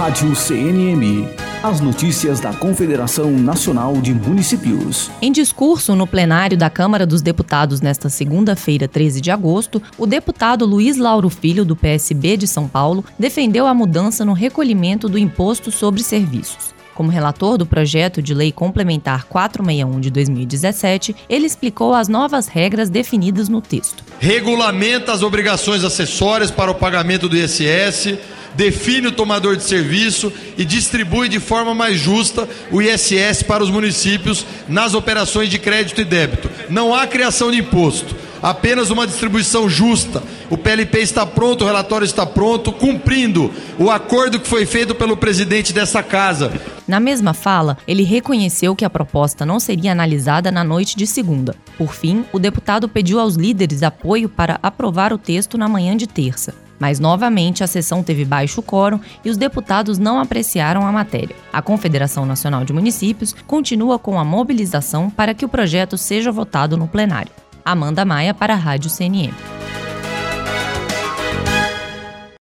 Rádio CNM. As notícias da Confederação Nacional de Municípios. Em discurso no plenário da Câmara dos Deputados nesta segunda-feira, 13 de agosto, o deputado Luiz Lauro Filho, do PSB de São Paulo, defendeu a mudança no recolhimento do Imposto sobre Serviços. Como relator do projeto de lei complementar 461 de 2017, ele explicou as novas regras definidas no texto. Regulamenta as obrigações acessórias para o pagamento do ISS, define o tomador de serviço e distribui de forma mais justa o ISS para os municípios nas operações de crédito e débito. Não há criação de imposto, apenas uma distribuição justa. O PLP está pronto, o relatório está pronto, cumprindo o acordo que foi feito pelo presidente dessa casa. Na mesma fala, ele reconheceu que a proposta não seria analisada na noite de segunda. Por fim, o deputado pediu aos líderes apoio para aprovar o texto na manhã de terça. Mas, novamente, a sessão teve baixo quórum e os deputados não apreciaram a matéria. A Confederação Nacional de Municípios continua com a mobilização para que o projeto seja votado no plenário. Amanda Maia para a Rádio CNM.